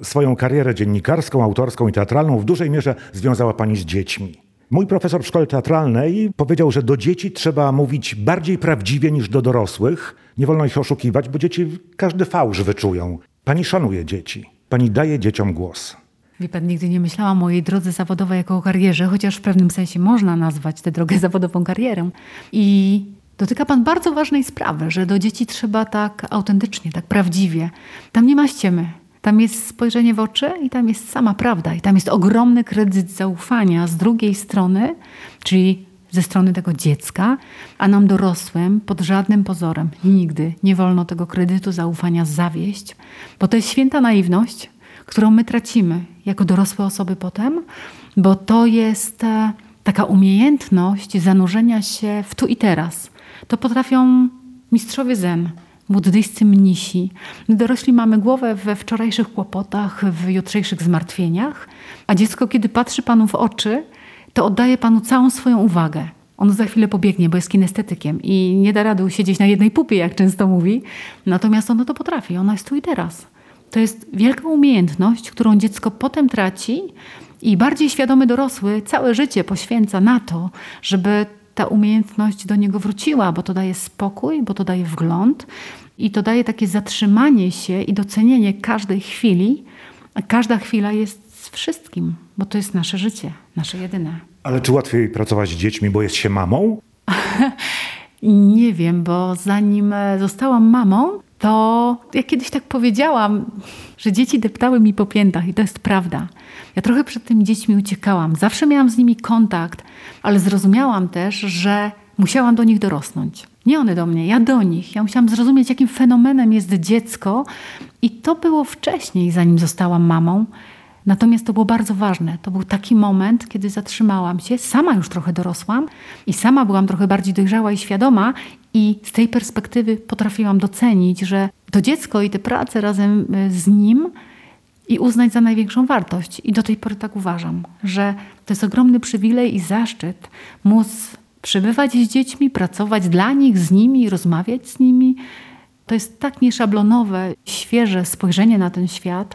Swoją karierę dziennikarską, autorską i teatralną w dużej mierze związała pani z dziećmi. Mój profesor w szkole teatralnej powiedział, że do dzieci trzeba mówić bardziej prawdziwie niż do dorosłych. Nie wolno ich oszukiwać, bo dzieci każdy fałsz wyczują. Pani szanuje dzieci. Pani daje dzieciom głos. Wie pan, nigdy nie myślałam o mojej drodze zawodowej jako o karierze, chociaż w pewnym sensie można nazwać tę drogę zawodową karierą. I dotyka pan bardzo ważnej sprawy, że do dzieci trzeba tak autentycznie, tak prawdziwie. Tam nie ma ściemy. Tam jest spojrzenie w oczy i tam jest sama prawda. I tam jest ogromny kredyt zaufania z drugiej strony, czyli ze strony tego dziecka, a nam dorosłym pod żadnym pozorem nigdy nie wolno tego kredytu zaufania zawieść, bo to jest święta naiwność, którą my tracimy jako dorosłe osoby potem, bo to jest taka umiejętność zanurzenia się w tu i teraz. To potrafią mistrzowie zen, buddyjscy mnisi. My dorośli mamy głowę we wczorajszych kłopotach, w jutrzejszych zmartwieniach, a dziecko, kiedy patrzy panu w oczy, to oddaje panu całą swoją uwagę. Ono za chwilę pobiegnie, bo jest kinestetykiem i nie da rady siedzieć na jednej pupie, jak często mówi. Natomiast ono to potrafi, ono jest tu i teraz. To jest wielka umiejętność, którą dziecko potem traci i bardziej świadomy dorosły całe życie poświęca na to, żeby ta umiejętność do niego wróciła, bo to daje spokój, bo to daje wgląd i to daje takie zatrzymanie się i docenienie każdej chwili. A każda chwila jest z wszystkim, bo to jest nasze życie, nasze jedyne. Ale czy łatwiej pracować z dziećmi, bo jest się mamą? Nie wiem, bo zanim zostałam mamą, to ja kiedyś tak powiedziałam, że dzieci deptały mi po piętach i to jest prawda. Ja trochę przed tymi dziećmi uciekałam. Zawsze miałam z nimi kontakt, ale zrozumiałam też, że musiałam do nich dorosnąć. Nie one do mnie, ja do nich. Ja musiałam zrozumieć, jakim fenomenem jest dziecko i to było wcześniej, zanim zostałam mamą. Natomiast to było bardzo ważne. To był taki moment, kiedy zatrzymałam się. Sama już trochę dorosłam i sama byłam trochę bardziej dojrzała i świadoma i z tej perspektywy potrafiłam docenić, że to dziecko i tę pracę razem z nim i uznać za największą wartość. I do tej pory tak uważam, że to jest ogromny przywilej i zaszczyt móc przebywać z dziećmi, pracować dla nich, z nimi, rozmawiać z nimi. To jest tak nieszablonowe, świeże spojrzenie na ten świat.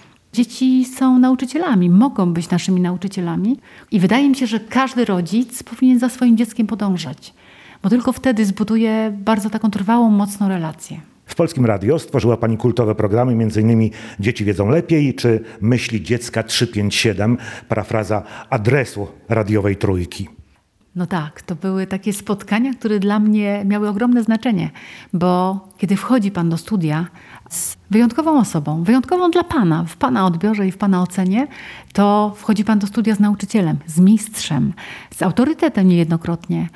Dzieci są nauczycielami, mogą być naszymi nauczycielami i wydaje mi się, że każdy rodzic powinien za swoim dzieckiem podążać, bo tylko wtedy zbuduje bardzo taką trwałą, mocną relację. W Polskim Radio stworzyła pani kultowe programy, m.in. Dzieci wiedzą lepiej czy Myśli dziecka 357, parafraza adresu radiowej Trójki. No tak, to były takie spotkania, które dla mnie miały ogromne znaczenie, bo kiedy wchodzi pan do studia z wyjątkową osobą, wyjątkową dla pana, w pana odbiorze i w pana ocenie, to wchodzi pan do studia z nauczycielem, z mistrzem, z autorytetem niejednokrotnie.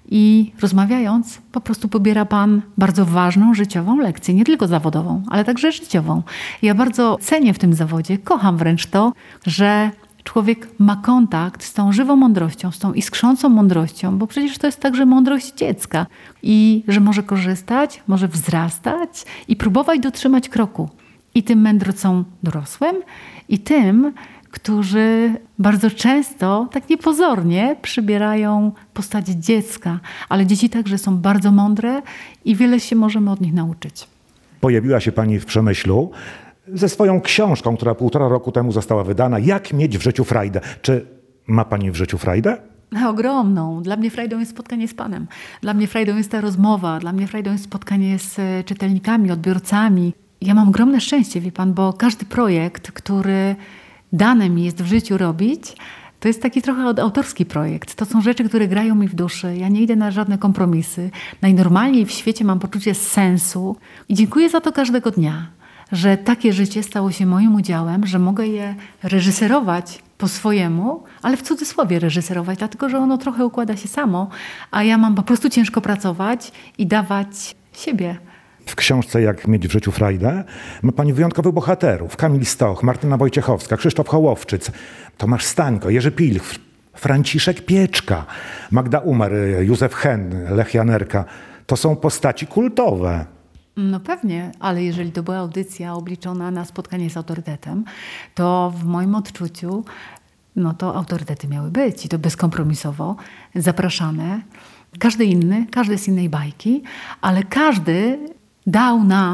I rozmawiając, po prostu pobiera pan bardzo ważną życiową lekcję, nie tylko zawodową, ale także życiową. Ja bardzo cenię w tym zawodzie, kocham wręcz to, że człowiek ma kontakt z tą żywą mądrością, z tą iskrzącą mądrością, bo przecież to jest także mądrość dziecka. I że może korzystać, może wzrastać i próbować dotrzymać kroku. I tym mędrcom dorosłym, i tym, którzy bardzo często, tak niepozornie, przybierają postać dziecka. Ale dzieci także są bardzo mądre i wiele się możemy od nich nauczyć. Pojawiła się pani w Przemyślu ze swoją książką, która 1,5 roku temu została wydana. Jak mieć w życiu frajdę? Czy ma pani w życiu frajdę? Ogromną. Dla mnie frajdą jest spotkanie z Panem. Dla mnie frajdą jest ta rozmowa. Dla mnie frajdą jest spotkanie z czytelnikami, odbiorcami. Ja mam ogromne szczęście, wie Pan, bo każdy projekt, który dane mi jest w życiu robić, to jest taki trochę autorski projekt. To są rzeczy, które grają mi w duszy. Ja nie idę na żadne kompromisy. Najnormalniej w świecie mam poczucie sensu i dziękuję za to każdego dnia, że takie życie stało się moim udziałem, że mogę je reżyserować po swojemu, ale w cudzysłowie reżyserować, dlatego że ono trochę układa się samo, a ja mam po prostu ciężko pracować i dawać siebie. W książce Jak mieć w życiu frajdę ma pani wyjątkowych bohaterów. Kamil Stoch, Martyna Wojciechowska, Krzysztof Hołowczyc, Tomasz Stańko, Jerzy Pilch, Franciszek Pieczka, Magda Umar, Józef Henn, Lech Janerka. To są postaci kultowe. No pewnie, ale jeżeli to była audycja obliczona na spotkanie z autorytetem, to w moim odczuciu no to autorytety miały być i to bezkompromisowo zapraszane. Każdy z innej bajki, ale każdy dał nam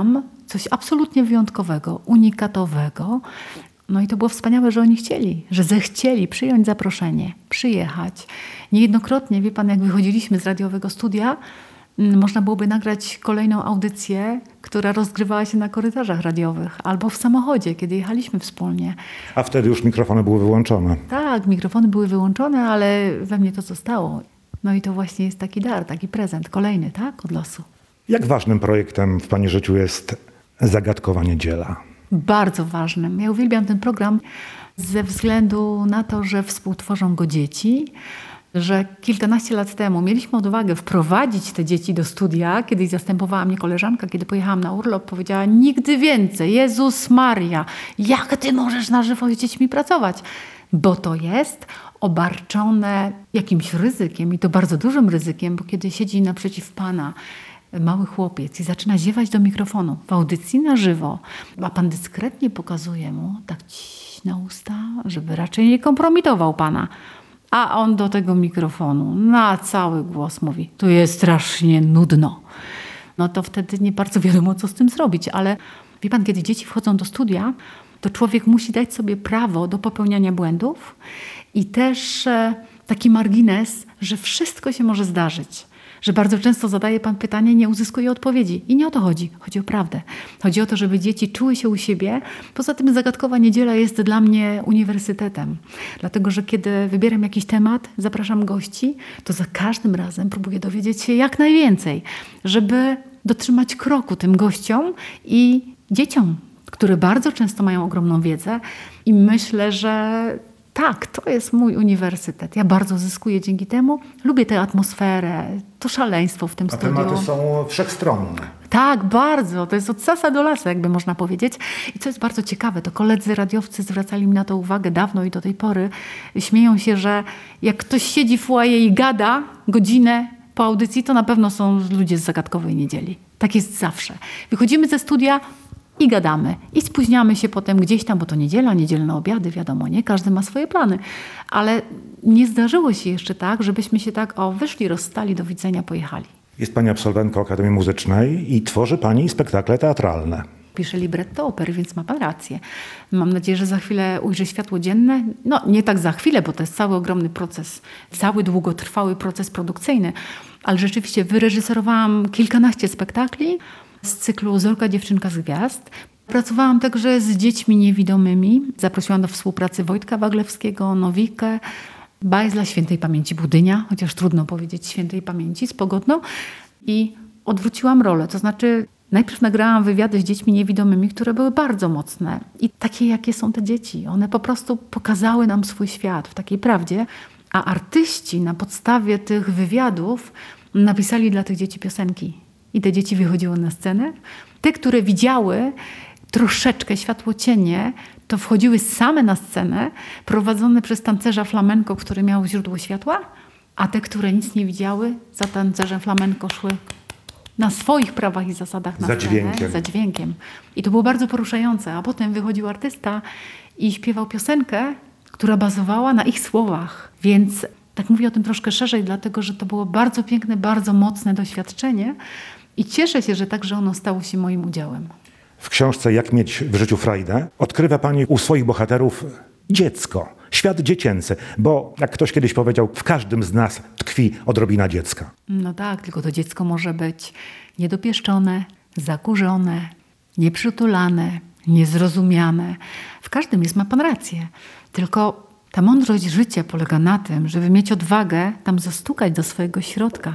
coś absolutnie wyjątkowego, unikatowego. No i to było wspaniałe, że oni chcieli, że zechcieli przyjąć zaproszenie, przyjechać. Niejednokrotnie, wie pan, jak wychodziliśmy z radiowego studia, można byłoby nagrać kolejną audycję, która rozgrywała się na korytarzach radiowych albo w samochodzie, kiedy jechaliśmy wspólnie. A wtedy już mikrofony były wyłączone. Tak, mikrofony były wyłączone, ale we mnie to zostało. No i to właśnie jest taki dar, taki prezent, kolejny, tak, od losu. Jak ważnym projektem w pani życiu jest Zagadkowa Niedziela? Bardzo ważnym. Ja uwielbiam ten program ze względu na to, że współtworzą go dzieci, że kilkanaście lat temu mieliśmy odwagę wprowadzić te dzieci do studia. Kiedyś zastępowała mnie koleżanka, kiedy pojechałam na urlop, powiedziała: nigdy więcej, Jezus Maria, jak ty możesz na żywo z dziećmi pracować? Bo to jest obarczone jakimś ryzykiem i to bardzo dużym ryzykiem, bo kiedy siedzi naprzeciw pana mały chłopiec i zaczyna ziewać do mikrofonu w audycji na żywo, a pan dyskretnie pokazuje mu tak na usta, żeby raczej nie kompromitował pana. A on do tego mikrofonu na cały głos mówi: tu jest strasznie nudno. No to wtedy nie bardzo wiadomo, co z tym zrobić. Ale wie pan, kiedy dzieci wchodzą do studia, to człowiek musi dać sobie prawo do popełniania błędów i też taki margines, że wszystko się może zdarzyć. Że bardzo często zadaje pan pytanie, nie uzyskuje odpowiedzi. I nie o to chodzi. Chodzi o prawdę. Chodzi o to, żeby dzieci czuły się u siebie. Poza tym Zagadkowa Niedziela jest dla mnie uniwersytetem. Dlatego, że kiedy wybieram jakiś temat, zapraszam gości, to za każdym razem próbuję dowiedzieć się jak najwięcej, żeby dotrzymać kroku tym gościom i dzieciom, które bardzo często mają ogromną wiedzę. I myślę, że tak, to jest mój uniwersytet. Ja bardzo zyskuję dzięki temu. Lubię tę atmosferę, to szaleństwo w tym studiu. A tematy są wszechstronne. Tak, bardzo. To jest od sasa do lasa, jakby można powiedzieć. I co jest bardzo ciekawe, to koledzy radiowcy zwracali mi na to uwagę dawno i do tej pory. Śmieją się, że jak ktoś siedzi w foyer i gada godzinę po audycji, to na pewno są ludzie z Zagadkowej Niedzieli. Tak jest zawsze. Wychodzimy ze studia i gadamy. I spóźniamy się potem gdzieś tam, bo to niedziela, niedzielne obiady, wiadomo, nie? Każdy ma swoje plany. Ale nie zdarzyło się jeszcze tak, żebyśmy się tak wyszli, rozstali, do widzenia, pojechali. Jest pani absolwentką Akademii Muzycznej i tworzy pani spektakle teatralne. Pisze libretto opery, więc ma pan rację. Mam nadzieję, że za chwilę ujrzy światło dzienne. No nie tak za chwilę, bo to jest cały ogromny proces, cały długotrwały proces produkcyjny. Ale rzeczywiście wyreżyserowałam kilkanaście spektakli z cyklu Zorka, dziewczynka z gwiazd. Pracowałam także z dziećmi niewidomymi. Zaprosiłam do współpracy Wojtka Waglewskiego, Nowikę, Bajzla, świętej pamięci Budynia, chociaż trudno powiedzieć świętej pamięci, z Pogodną. I odwróciłam rolę, to znaczy najpierw nagrałam wywiady z dziećmi niewidomymi, które były bardzo mocne i takie, jakie są te dzieci. One po prostu pokazały nam swój świat w takiej prawdzie, a artyści na podstawie tych wywiadów napisali dla tych dzieci piosenki. I te dzieci wychodziły na scenę. Te, które widziały troszeczkę światłocienie, to wchodziły same na scenę, prowadzone przez tancerza flamenco, który miał źródło światła, a te, które nic nie widziały, za tancerzem flamenco szły na swoich prawach i zasadach na scenę. Za dźwiękiem. I to było bardzo poruszające. A potem wychodził artysta i śpiewał piosenkę, która bazowała na ich słowach. Więc tak mówię o tym troszkę szerzej, dlatego że to było bardzo piękne, bardzo mocne doświadczenie i cieszę się, że także ono stało się moim udziałem. W książce Jak mieć w życiu frajdę odkrywa pani u swoich bohaterów dziecko, świat dziecięcy, bo jak ktoś kiedyś powiedział, w każdym z nas tkwi odrobina dziecka. No tak, tylko to dziecko może być niedopieszczone, zakurzone, nieprzytulane, niezrozumiane. W każdym ma pan rację. Tylko ta mądrość życia polega na tym, żeby mieć odwagę tam zastukać do swojego środka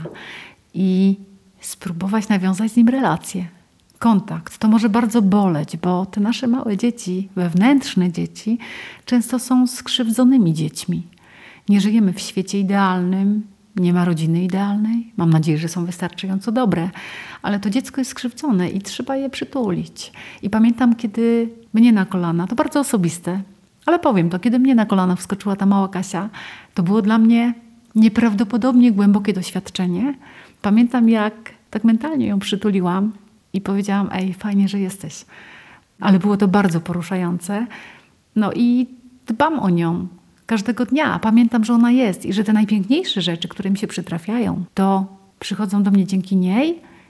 i spróbować nawiązać z nim relację. Kontakt. To może bardzo boleć, bo te nasze małe dzieci, wewnętrzne dzieci, często są skrzywdzonymi dziećmi. Nie żyjemy w świecie idealnym, nie ma rodziny idealnej. Mam nadzieję, że są wystarczająco dobre, ale to dziecko jest skrzywdzone i trzeba je przytulić. I pamiętam, kiedy mnie na kolana, to bardzo osobiste, ale powiem to, kiedy mnie na kolana wskoczyła ta mała Kasia, to było dla mnie nieprawdopodobnie głębokie doświadczenie. Pamiętam, jak tak mentalnie ją przytuliłam i powiedziałam: ej, fajnie, że jesteś. Ale było to bardzo poruszające. No i dbam o nią każdego dnia. Pamiętam, że ona jest i że te najpiękniejsze rzeczy, które mi się przytrafiają, to przychodzą do mnie dzięki niej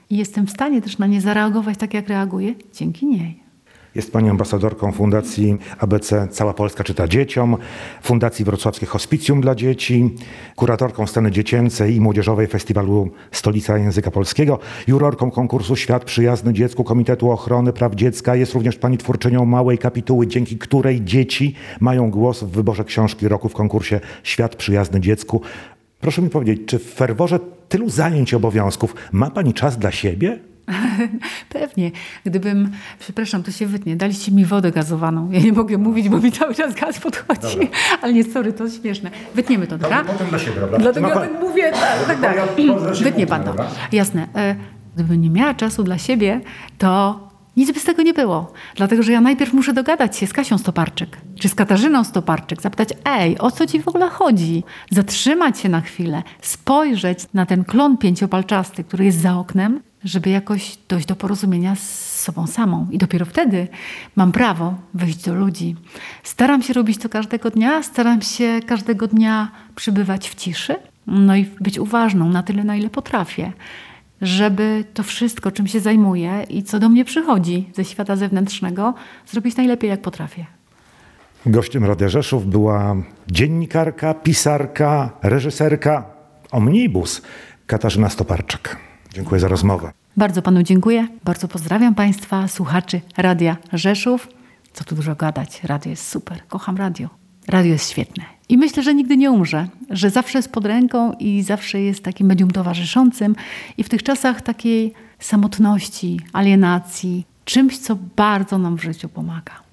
i jestem w stanie też na nie zareagować tak, jak reaguję, dzięki niej. Jest pani ambasadorką Fundacji ABC Cała Polska czyta dzieciom, Fundacji Wrocławskie Hospicjum dla Dzieci, kuratorką sceny dziecięcej i młodzieżowej Festiwalu Stolica Języka Polskiego, jurorką konkursu Świat Przyjazny Dziecku Komitetu Ochrony Praw Dziecka. Jest również pani twórczynią małej kapituły, dzięki której dzieci mają głos w wyborze książki roku w konkursie Świat Przyjazny Dziecku. Proszę mi powiedzieć, czy w ferworze tylu zajęć i obowiązków ma pani czas dla siebie? Pewnie. Gdybym, przepraszam, to się wytnie, daliście mi wodę gazowaną. Ja nie mogę mówić, bo mi cały czas gaz podchodzi. Dobra. Ale nie, sorry, to śmieszne. Wytniemy to, dobra? Potem dla siebie, dobra? Dlatego ja tak mówię, tak. Wytnie pan to. Jasne. Gdybym nie miała czasu dla siebie, to nic by z tego nie było. Dlatego, że ja najpierw muszę dogadać się z Kasią Stoparczyk, czy z Katarzyną Stoparczyk, zapytać, o co ci w ogóle chodzi? Zatrzymać się na chwilę, spojrzeć na ten klon pięciopalczasty, który jest za oknem, żeby jakoś dojść do porozumienia z sobą samą. I dopiero wtedy mam prawo wyjść do ludzi. Staram się robić to każdego dnia, staram się każdego dnia przybywać w ciszy, no i być uważną na tyle, na ile potrafię, żeby to wszystko, czym się zajmuję i co do mnie przychodzi ze świata zewnętrznego, zrobić najlepiej, jak potrafię. Gościem Radia Rzeszów była dziennikarka, pisarka, reżyserka, omnibus Katarzyna Stoparczyk. Dziękuję za rozmowę. Bardzo panu dziękuję. Bardzo pozdrawiam państwa, słuchaczy Radia Rzeszów. Co tu dużo gadać. Radio jest super. Kocham radio. Radio jest świetne. I myślę, że nigdy nie umrze. Że zawsze jest pod ręką i zawsze jest takim medium towarzyszącym. I w tych czasach takiej samotności, alienacji, czymś, co bardzo nam w życiu pomaga.